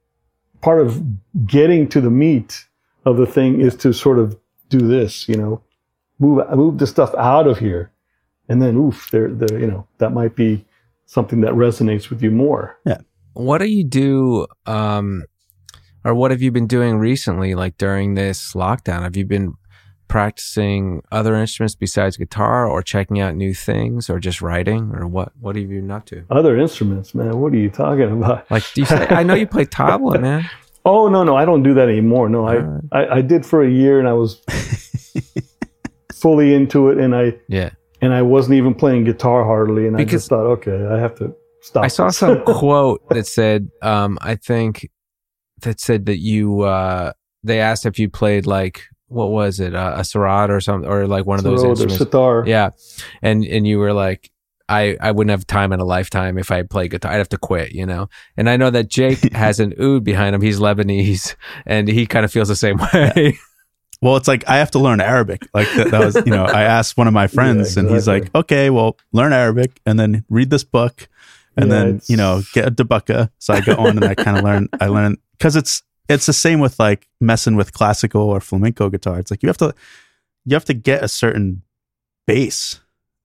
part of getting to the meat of the thing is to sort of do this, you know, move move the stuff out of here, and then oof, there, there, you know, that might be something that resonates with you more. Yeah. What do you do, um, or what have you been doing recently, like during this lockdown? Have you been practicing other instruments besides guitar, or checking out new things, or just writing, or what? What have you been up to? Other instruments, man. What are you talking about? Like, do you say? I know you play tabla, man. Oh, no, no, I don't do that anymore. No, I, right. I, I did for a year, and I was fully into it, and I yeah, and I wasn't even playing guitar hardly, and because I just thought, okay, I have to stop. I saw this. some quote that said, um, I think that said that you, uh, they asked if you played like, what was it, uh, a sarod or something, or like one of those Sarod instruments. Or sitar. Yeah, and and you were like, I, I wouldn't have time in a lifetime if I played guitar. I'd have to quit, you know? And I know that Jake has an oud behind him. He's Lebanese, and he kind of feels the same way. Yeah. Well, it's like, I have to learn Arabic. Like that, that was, you know, I asked one of my friends, yeah, exactly. and he's like, okay, well, learn Arabic and then read this book, and yeah, then, you know, get a dabaka. So I go on and I kind of learn, I learn, because it's, it's the same with like messing with classical or flamenco guitar. It's like, you have to, you have to get a certain base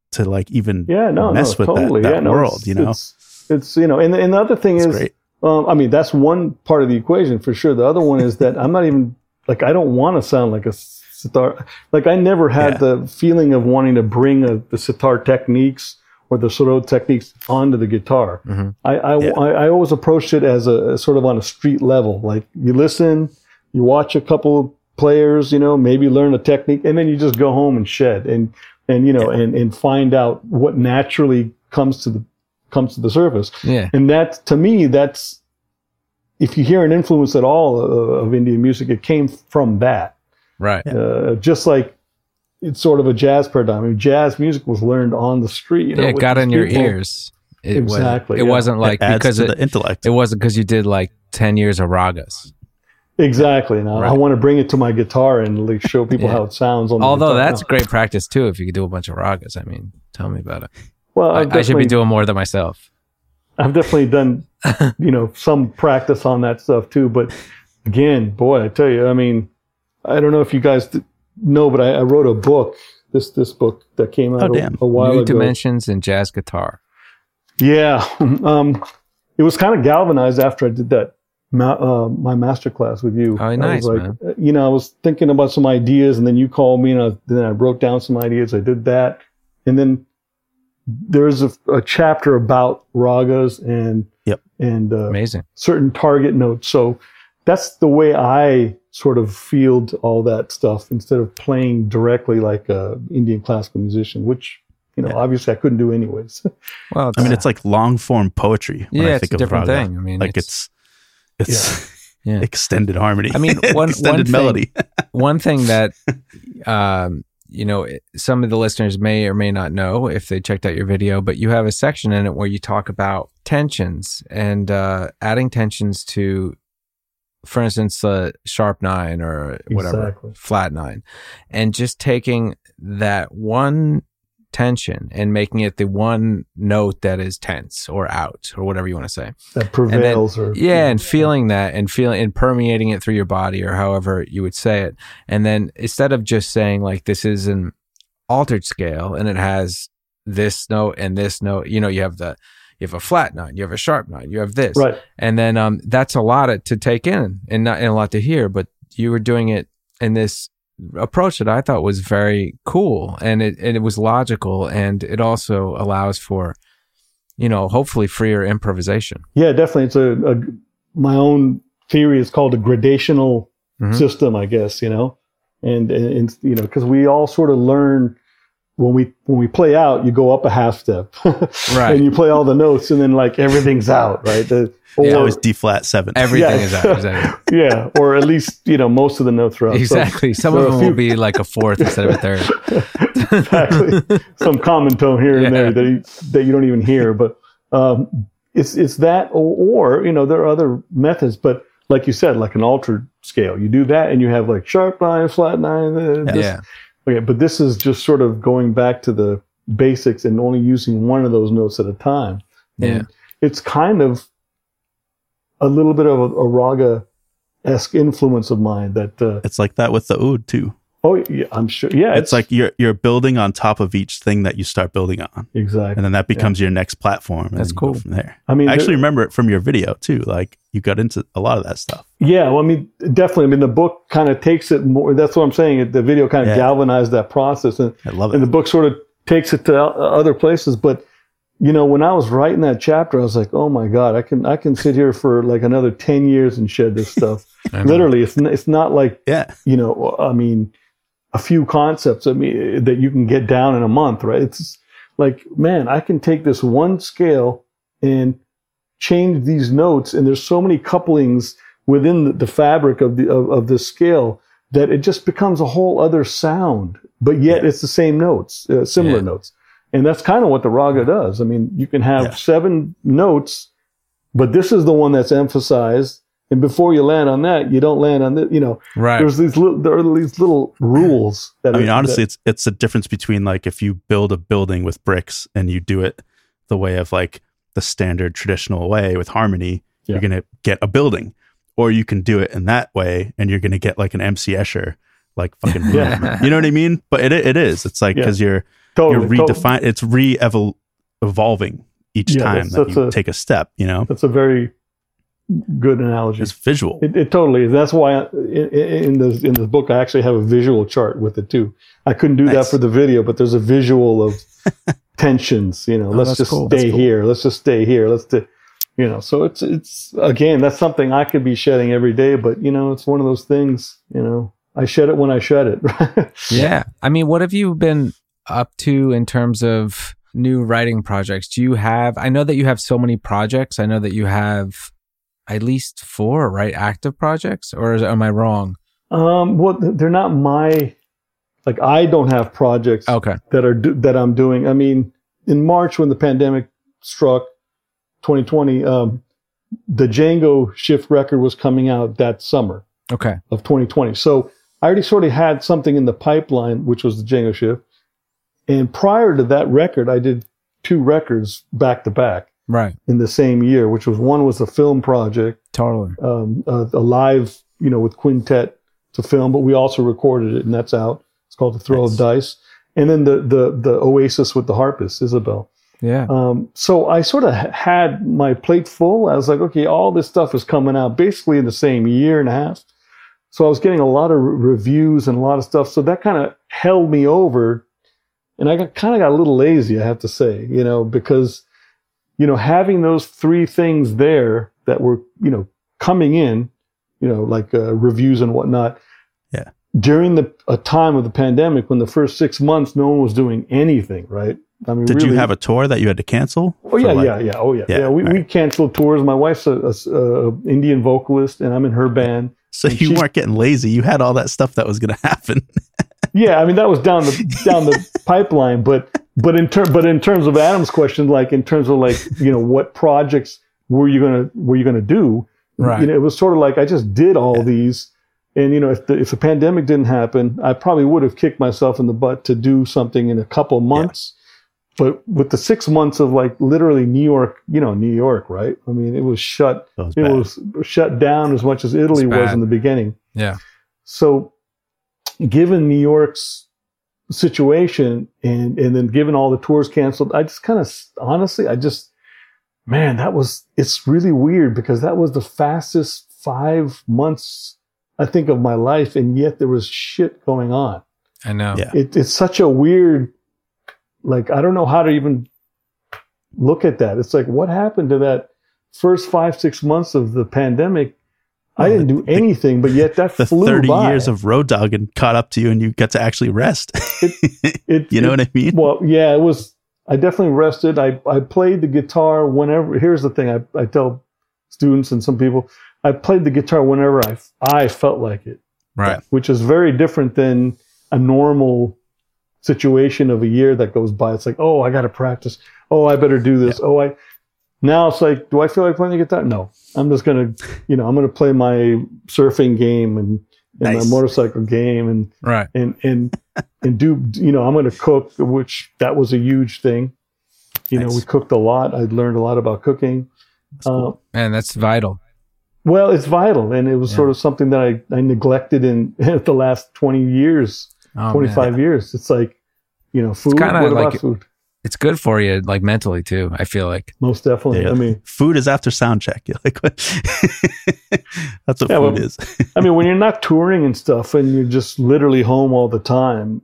to like even yeah, no, mess no, with totally. that, that yeah, no, world, it's, you know? It's, it's, you know, and, and the other thing It's is, great. um, I mean, that's one part of the equation for sure. The other one is that I'm not even, like, I don't want to sound like a sitar. Like, I never had Yeah. the feeling of wanting to bring a, the sitar techniques or the sarod techniques onto the guitar. Mhm. I, I, Yeah. I, I always approached it as a, a sort of on a street level. Like, you listen, you watch a couple of players, you know, maybe learn a technique, and then you just go home and shed and, and, you know, Yeah. and, and find out what naturally comes to the, comes to the surface. Yeah. And that, to me, that's, if you hear an influence at all uh, of Indian music, it came from that. Right. Uh, just like it's sort of a jazz paradigm. I mean, jazz music was learned on the street. You know, Yeah, it with got these in your people. ears. It Exactly, Was, it yeah. wasn't like it adds because to it, the intellect. it wasn't because you did like ten years of ragas. Exactly. Now I Right. want to bring it to my guitar and like show people Yeah. how it sounds on the Although guitar. that's No. great practice too if you could do a bunch of ragas. I mean, tell me about it. Well, I, I've I should be definitely- doing more than myself. I've definitely done, you know, some practice on that stuff too. But again, boy, I tell you, I mean, I don't know if you guys th- know, but I, I wrote a book. This this book that came out Oh, a, damn. a while New ago. dimensions in jazz guitar. Yeah, um, it was kind of galvanized after I did that ma- uh, my master class with you. Oh, I was nice, like, man. uh, You know, I was thinking about some ideas, and then you called me, and I, then I wrote down some ideas. I did that, and then there's a, a chapter about ragas and Yep. and uh, Amazing. certain target notes. So that's the way I sort of field all that stuff instead of playing directly like a Indian classical musician, which, you know, Yeah. obviously I couldn't do anyways. Well, I mean, it's like long form poetry. When yeah, I it's think a of different raga. thing. I mean, Like it's, it's Yeah. extended harmony. I mean, one- extended one thing- melody. one thing that um, you know, some of the listeners may or may not know if they checked out your video, but you have a section in it where you talk about tensions and uh, adding tensions to, for instance, uh, sharp nine or whatever, Exactly. flat nine, and just taking that one tension and making it the one note that is tense or out or whatever you want to say. That prevails, or Yeah, and feeling that and feeling and permeating it through your body or however you would say it. And then instead of just saying like this is an altered scale and it has this note and this note, you know, you have the you have a flat nine, you have a sharp nine, you have this. right. And then um that's a lot to take in and not and a lot to hear, but you were doing it in this approach that I thought was very cool, and it and it was logical, and it also allows for, you know, hopefully freer improvisation. Yeah, definitely. It's a, a my own theory is called a gradational Mhm. system, I guess, you know, and, and, and you know, because we all sort of learn when we when we play out, you go up a half step, Right. and you play all the notes, and then like everything's out, right? The, or, Yeah, always D flat seven. Everything Yeah. is out. Exactly. yeah, or at least you know most of the notes are out. So- Exactly. Some so of a them few- will be like a fourth instead of a third. exactly. Some common tone here and Yeah. there that you, that you don't even hear, but um, it's it's that, or, or you know there are other methods, but like you said, like an altered scale, you do that and you have like sharp nine, flat nine. Uh, this- Yeah. Okay, but this is just sort of going back to the basics and only using one of those notes at a time. Yeah. And it's kind of a little bit of a, a raga-esque influence of mine that. Uh, It's like that with the oud too. oh, yeah, I'm sure. Yeah, It's, like you're you're building on top of each thing that you start building on, exactly. and then that becomes your next platform. And That's then you go cool. from there. I mean, I actually there- remember it from your video too. Like you got into a lot of that stuff. Yeah, well, I mean, definitely. I mean, the book kind of takes it more. That's what I'm saying. it- The video kind of Yeah. galvanized that process, and, I love and it. the book sort of takes it to o- other places. But you know, when I was writing that chapter, I was like, "Oh my God, I can I can sit here for like another ten years and shed this stuff." I know. Literally, it's n- it's not like Yeah, you know. I mean, a few concepts. I mean, that you can get down in a month, right? It's like, man, I can take this one scale and change these notes, and there's so many couplings within the, the fabric of the of, of this scale that it just becomes a whole other sound, but yet Yeah. it's the same notes, uh, similar Yeah. notes. And that's kind of what the raga does. I mean, you can have Yeah. seven notes, but this is the one that's emphasized. And before you land on that, you don't land on the, you know, Right. there's these little, there are these little rules that I mean, are- honestly, that- it's it's a difference between like if you build a building with bricks and you do it the way of like the standard traditional way with harmony, Yeah. you're gonna get a building, or you can do it in that way and you're gonna get like an M C Escher, like fucking, Yeah. you know what I mean? But it it is. It's like Yeah. because you're Totally, you're redefining. It's re-evolving each Yeah, time that's- that that's you a- take a step. You know, That's a very good analogy. it's visual. It, it totally is. That's why I, in, in this in this book I actually have a visual chart with it too. I couldn't do that Nice. for the video, but there's a visual of tensions. You know, Oh, let's that's just cool. stay That's cool. here. Let's just stay here. Let's do, you know. So it's it's again that's something I could be shedding every day, but you know, it's one of those things. You know, I shed it when I shed it. Yeah. I mean, what have you been up to in terms of new writing projects? Do you have, I know that you have so many projects. I know that you have at least four, right? Active projects, or is, am I wrong? Um, well, they're not my, like, I don't have projects Okay. that are do, that I'm doing. I mean, in March when the pandemic struck, twenty twenty, um, the Django Shift record was coming out that summer Okay. of twenty twenty. So I already sort of had something in the pipeline, which was the Django Shift. And prior to that record, I did two records back to back Right. in the same year, which was one was a film project, Totally. um, a, a live, you know, with quintet to film, but we also recorded it, and that's out. It's called The Throw Nice. of Dice. And then the the the Oasis with the harpist, Isabel. Yeah. Um, so I sort of had my plate full. I was like, okay, all this stuff is coming out basically in the same year and a half. So I was getting a lot of re- reviews and a lot of stuff. So that kind of held me over. And I got, kind of got a little lazy, I have to say, you know, because, you know, having those three things there that were, you know, coming in, you know, like uh, reviews and whatnot. Yeah. During the a time of the pandemic, when the first six months, no one was doing anything, right? I mean, Did really, you have a tour that you had to cancel? Oh yeah, for, like- yeah, yeah. Oh yeah, Yeah, yeah. we, right. we canceled tours. My wife's a, a, a Indian vocalist, and I'm in her band. So And you she- weren't getting lazy. You had all that stuff that was going to happen. Yeah, I mean that was down the down the pipeline, but but in term but in terms of Adam's question, like in terms of like you know what projects were you gonna were you gonna do? Right. You know, it was sort of like I just did all these, and you know if the if the pandemic didn't happen, I probably would have kicked myself in the butt to do something in a couple months. But with the six months of like literally New York, you know New York, right? I mean it was shut. That was It bad. was shut down as much as Italy It's was bad. in the beginning. Yeah. So, given New York's situation and and then given all the tours canceled, I just kind of honestly, I just, man, that was, it's really weird because that was the fastest five months, I think, of my life. And yet there was shit going on. I know. Yeah. It, it's such a weird, like, I don't know how to even look at that. It's like, what happened to that first five, six months of the pandemic? I Well, didn't do the- anything, but yet that The flew thirty by. years of road dogging caught up to you and you got to actually rest. It- you know it- what I mean? Well, yeah, it was. I definitely rested. I, I played the guitar whenever. Here's the thing: I, I tell students and some people, I played the guitar whenever I I felt like it, Right. which is very different than a normal situation of a year that goes by. It's like, oh, I got to practice. Oh, I better do this. Oh, I. Now it's like, do I feel like playing the guitar? No, I'm just gonna, you know, I'm gonna play my surfing game and, and Nice. my motorcycle game and Right. and and and do you know I'm going to cook, which that was a huge thing. You know, Nice. we cooked a lot. I learned a lot about cooking. Uh, Man, that's vital. well, it's vital, and it was Yeah. sort of something that I, I neglected in the last twenty years, Oh, twenty-five man. years. It's like, you know, food. kinda What like- about food? It's good for you, like mentally too. I feel like. Most definitely. Yeah. I mean, Food is after sound check. You're like, what? That's what Yeah, food well, is. I mean, when you're not touring and stuff, and you're just literally home all the time,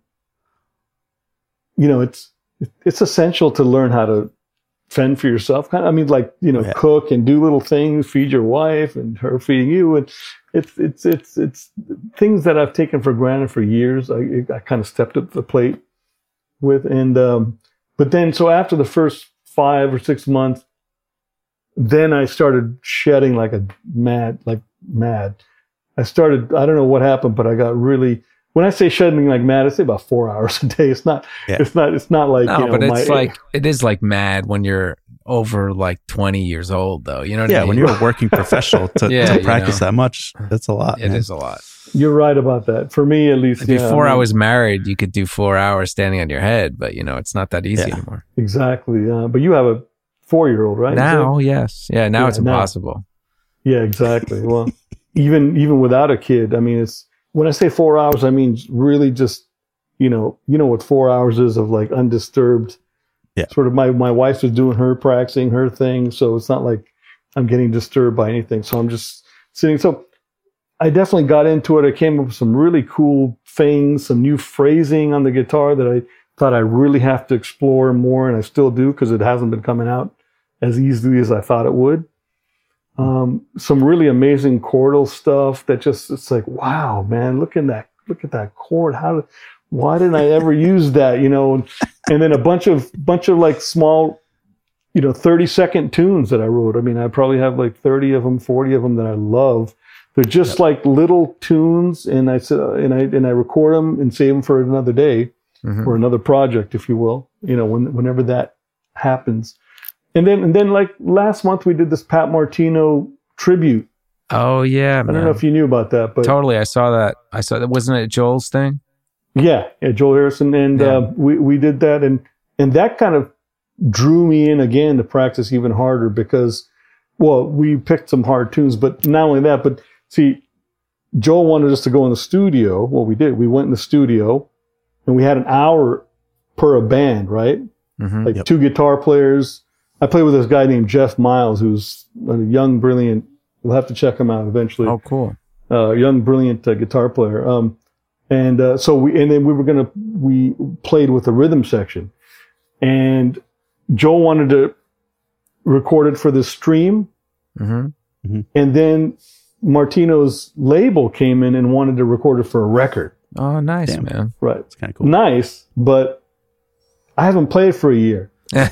you know, it's it's essential to learn how to fend for yourself. I mean, like, you know, Yeah. cook and do little things, feed your wife, and her feeding you, and it's it's it's it's things that I've taken for granted for years. I I kind of stepped up to the plate with, and um, but then so after the first five or six months, then I started shedding like a mad, like mad. I started, I don't know what happened, but I got really, when I say shedding like mad, I say about four hours a day. It's not, Yeah. it's not, it's not like, No, you know, but it's my, like it is like mad when you're over like twenty years old, though. You know what Yeah, I mean? when you're a working professional to, Yeah, to you practice know. that much, that's a lot. It man. is a lot. you're right about that. For me, at least. yeah, Before I I mean, was married, you could do four hours standing on your head, but you know it's not that easy Yeah. anymore. Exactly. Uh, but you have a four year old, right? Now, yes, yeah, now Yeah, it's now. impossible. Yeah, exactly. Well, even even without a kid, I mean, it's when I say four hours, I mean really just you know, you know what four hours is of like undisturbed. Yeah. Sort of my, my wife is doing her practicing her thing. So it's not like I'm getting disturbed by anything. So I'm just sitting. So I definitely got into it. I came up with some really cool things, some new phrasing on the guitar that I thought I really have to explore more. And I still do because it hasn't been coming out as easily as I thought it would. Um, some really amazing chordal stuff that just, it's like, wow, man, look at that, look at that chord. How did, why didn't I ever use that? You know, and, and then a bunch of, bunch of like small, you know, thirty second tunes that I wrote. I mean, I probably have like thirty of them, forty of them that I love. They're just yep. like little tunes. And I said, and I, and I record them and save them for another day mm-hmm. or another project, if you will, you know, when, whenever that happens. And then, and then, like last month, we did this Pat Martino tribute. Oh yeah, man. I don't know if you knew about that, but totally, I saw that. I saw that. Wasn't it Joel's thing? Yeah, yeah, Joel Harrison, and yeah. uh, we we did that, and and that kind of drew me in again to practice even harder because, well, we picked some hard tunes, but not only that, but see, Joel wanted us to go in the studio. Well, we did. We went in the studio, and we had an hour per a band, right? Mm-hmm. Like yep. two guitar players. I played with this guy named Jeff Miles, who's a young, brilliant. We'll have to check him out eventually. Oh, cool! Uh, young, brilliant uh, guitar player. Um, and uh, so we, and then we were gonna, we played with the rhythm section, and Joel wanted to record it for the stream, mm-hmm. Mm-hmm. and then Martino's label came in and wanted to record it for a record. Oh, nice, Damn. man! Right, it's kind of cool. Nice, but I haven't played for a year.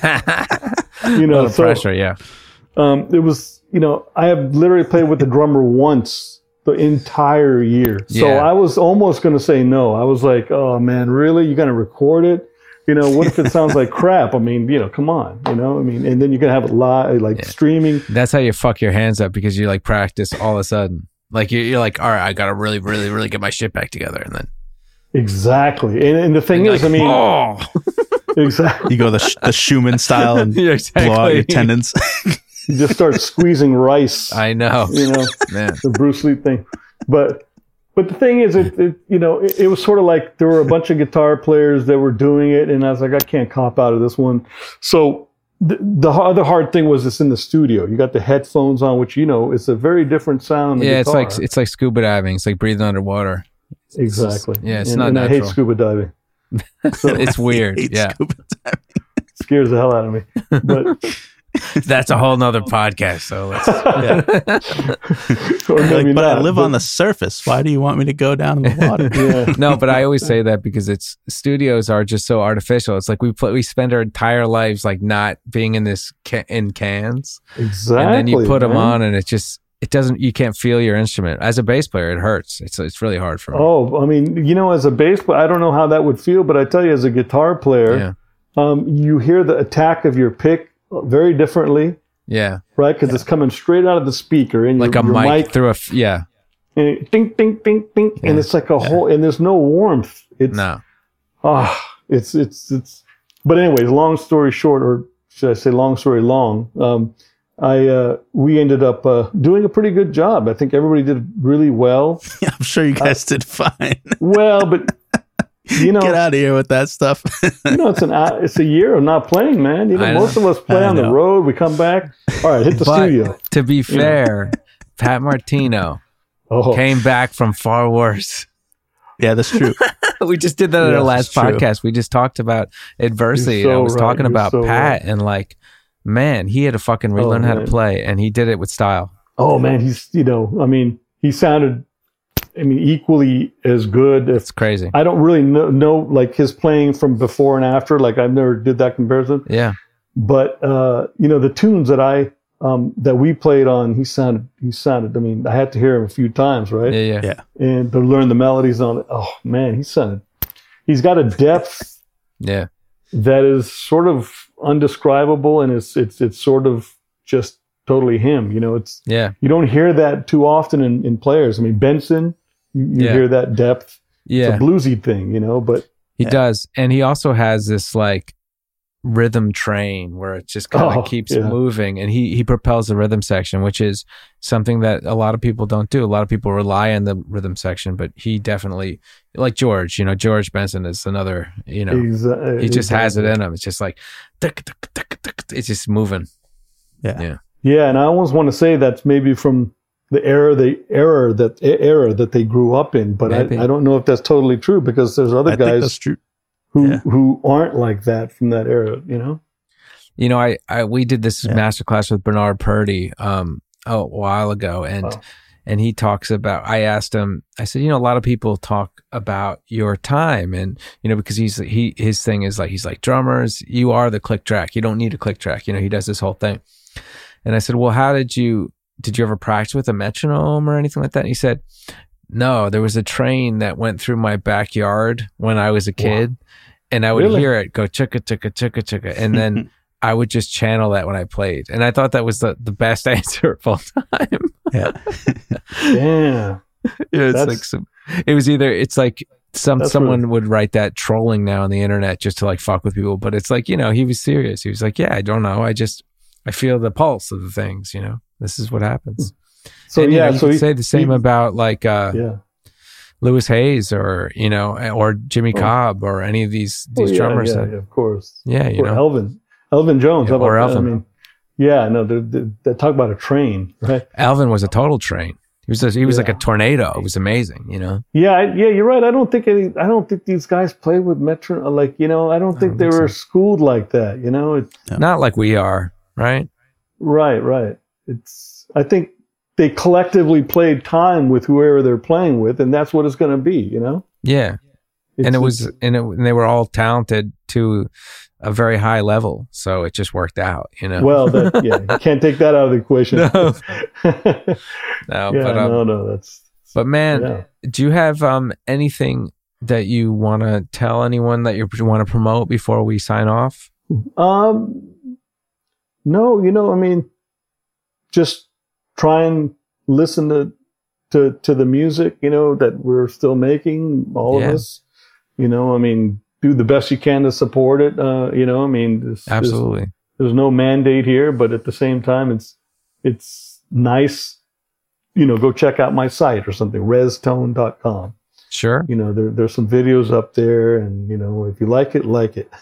You know, so, pressure, yeah. Um, it was, you know, I have literally played with the drummer once the entire year. So yeah. I was almost going to say no. I was like, oh man, really? You're going to record it? You know, what if it sounds like crap? I mean, you know, come on, you know, I mean, and then you're going to have it live, like yeah. streaming. That's how you fuck your hands up because you like practice all of a sudden. Like you're, you're like, all right, I got to really, really, really get my shit back together. And then. Exactly. And, and the thing and is, like, I mean. Oh. Exactly. You go the, the Schumann style and yeah, exactly. blow out your tendons. You just start squeezing rice. I know. You know, man. The Bruce Lee thing. But but the thing is, it, it you know, it, it was sort of like there were a bunch of guitar players that were doing it, and I was like, I can't cop out of this one. So the, the other hard thing was it's in the studio. You got the headphones on, which, you know, it's a very different sound. Yeah, guitar. it's like it's like scuba diving. It's like breathing underwater. Exactly. It's, yeah, it's and, not and natural. I hate scuba diving. So, it's weird. Yeah. Scares the hell out of me. But that's a whole nother podcast. So let's. Yeah. like, but not, I live but, on the surface. Why do you want me to go down in the water? Yeah. No, but I always say that because it's studios are just so artificial. It's like we play, we spend our entire lives like not being in this ca- in cans. Exactly. And then you put them man. on, and it just. It doesn't. You can't feel your instrument as a bass player. It hurts. It's it's really hard for me. Oh, I mean, you know, as a bass player, I don't know how that would feel, but I tell you, as a guitar player, yeah. um, you hear the attack of your pick very differently. Yeah. Right, because yeah. it's coming straight out of the speaker, and like your, a your mic, mic through a f- yeah. And it, ding, ding, ding, ding, yeah. and it's like a yeah. whole, and there's no warmth. It's no. Ah, oh, it's it's it's. But anyways, long story short, or should I say, long story long. Um, I uh, we ended up uh, doing a pretty good job. I think everybody did really well. Yeah, I'm sure you guys uh, did fine. Well, but you know, get out of here with that stuff. You know, it's an it's a year of not playing, man. You know, I most know. of us play I on know. the road. We come back. All right, hit the but, studio. To be fair, Pat Martino oh. came back from far worse. Yeah, that's true. We just did that yeah, in our last true. podcast. We just talked about adversity. So and I was right. talking You're about so Pat right. and like, man, he had to fucking relearn oh, how to play, and he did it with style. Oh man, he's you know, I mean, he sounded, I mean, equally as good. If, it's crazy. I don't really know, know like his playing from before and after. Like I've never did that comparison. Yeah. But uh, you know, the tunes that I um, that we played on, he sounded he sounded. I mean, I had to hear him a few times, right? Yeah, yeah, yeah. And to learn the melodies on it. Oh man, he sounded. He's got a depth. Yeah. That is sort of undescribable, and it's it's it's sort of just totally him. You know, it's yeah. You don't hear that too often in, in players. I mean, Benson, you, you yeah. hear that depth. Yeah, it's a bluesy thing, you know. But he yeah. does, and he also has this like rhythm train where it just kind of Oh, keeps yeah. moving, and he he propels the rhythm section, which is something that a lot of people don't do. A lot of people rely on the rhythm section, but he definitely, like George, you know, George Benson is another, you know, Exa- he just has it exactly. in him. It's just like tuck, tuck, tuck, tuck, it's just moving. Yeah. Yeah. Yeah, and I almost want to say that's maybe from the era, the era that era that they grew up in, but I, Maybe. I don't know if that's totally true because there's other I think that's guys true. who yeah. who aren't like that from that era. You know? You know, I, I we did this Yeah. masterclass with Bernard Purdy um oh, a while ago, and Wow. and he talks about. I asked him. I said, you know, a lot of people talk about your time, and you know, because he's he his thing is like he's like drummers. You are the click track. You don't need a click track. You know, he does this whole thing. And I said, well, how did you did you ever practice with a metronome or anything like that? And he said, no, there was a train that went through my backyard when I was a kid, and I would Really? hear it go chugga chugga chugga chugga, and then I would just channel that when I played. And I thought that was the, the best answer of all time. Yeah. Yeah. Yeah, it's That's- like some, it was either it's like some That's someone really- would write that trolling now on the internet just to like fuck with people, but it's like, you know, he was serious. He was like, yeah, I don't know, I just I feel the pulse of the things, you know. This is what happens. So and, you yeah, know, you so could he, say the same he- about like uh yeah. Lewis Hayes or you know or Jimmy Oh. Cobb or any of these these Oh, yeah, drummers. yeah, that, yeah, of course. yeah, you Or know. Elvin, Elvin Jones. Yeah, how about or that? Elvin. I mean, yeah, no, they, they, they talk about a train, right? Alvin was a total train. He was a, he was like a Yeah. tornado. It was amazing, you know. Yeah, I, yeah, you're right. I don't think any. I don't think these guys play with metro. Like you know, I don't think don't they think were so. schooled like that. You know, it's Yeah. Not like we are, right? right, right. It's. I think they collectively played time with whoever they're playing with, and that's what it's going to be. You know. Yeah. It's, and it was it's- and, it, and they were all talented to a very high level, so it just worked out, you know. well, that, yeah, you can't take that out of the equation. No. yeah, no, but um, no, no. That's. but man, Yeah. do you have um anything that you want to tell anyone that you want to promote before we sign off? Um, no, you know, I mean, just try and listen to to to the music, you know, that we're still making, all Yeah. of us. You know, I mean, do the best you can to support it. Uh, you know, I mean, there's, there's- Absolutely. there's no mandate here, but at the same time, it's it's nice. You know, go check out my site or something, restone dot com. Sure. You know, there, there's some videos up there, and you know, if you like it, like it.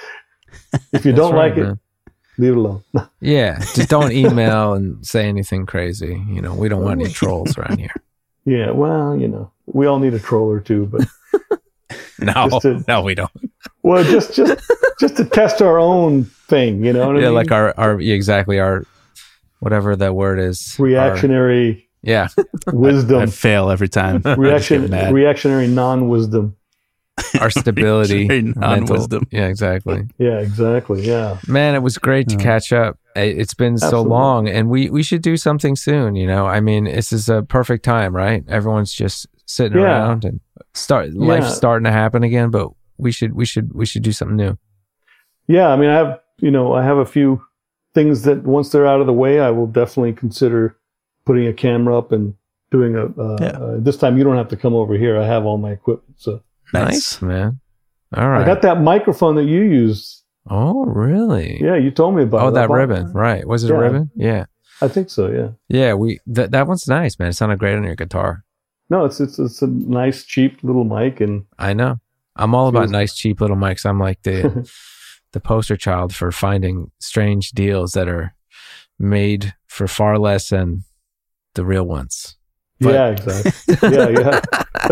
If you That's don't right, like it, man. leave it alone. Yeah, just don't email and say anything crazy. You know, we don't want any trolls around here. Yeah, well, you know, we all need a troll or two, but No, Just to- no, we don't. well, just just just to test our own thing, you know what I Yeah, mean? like our our yeah, exactly our whatever that word is. Our- reactionary yeah, wisdom, I fail every time. I just reaction, get mad. reactionary non-wisdom. our stability, Reactionary mental- non-wisdom. Yeah, exactly. Yeah, exactly. Yeah, Man, it was great to Yeah. catch up. It- It's been so Absolutely. long, and we we should do something soon. You know, I mean, this is a perfect time, right? Everyone's just sitting Yeah. around and start life's Yeah. starting to happen again. But we should we should we should do something new. yeah. I mean, I have you know, I have a few things that once they're out of the way, I will definitely consider putting a camera up and doing a. Uh, Yeah. uh, this time, you don't have to come over here. I have all my equipment, so Nice. man. All right. I got that microphone that you use. oh, really? Yeah, you told me about. Oh, it. I that bought- ribbon, right? Was it a Yeah. ribbon? Yeah. I think so. Yeah. Yeah, we that that one's nice, man. It sounded great on your guitar. No, it's it's it's a nice, cheap little mic, and I know. I'm all about Feels- nice, cheap little mics. I'm like the the poster child for finding strange deals that are made for far less than the real ones. But- yeah, exactly. Yeah, yeah.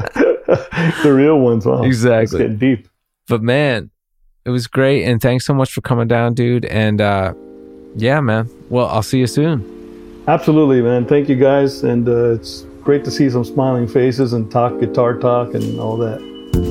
The real ones. Wow, It's Exactly. getting deep. But man, it was great, and thanks so much for coming down, dude. And uh, yeah, man. Well, I'll see you soon. Absolutely, man. Thank you guys, and uh, it's great to see some smiling faces and talk guitar talk and all that.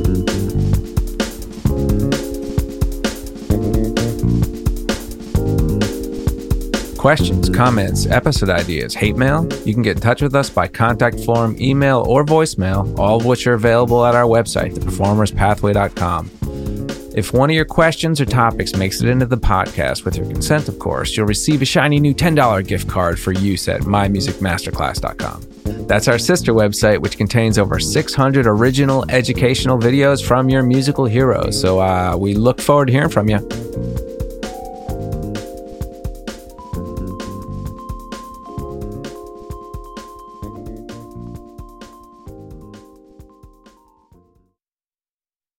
Questions, comments, episode ideas, hate mail? You can get in touch with us by contact form, email, or voicemail, all of which are available at our website, the performers pathway dot com. If one of your questions or topics makes it into the podcast, with your consent, of course, you'll receive a shiny new ten dollars gift card for use at my music masterclass dot com. That's our sister website, which contains over six hundred original educational videos from your musical heroes. So uh, we look forward to hearing from you.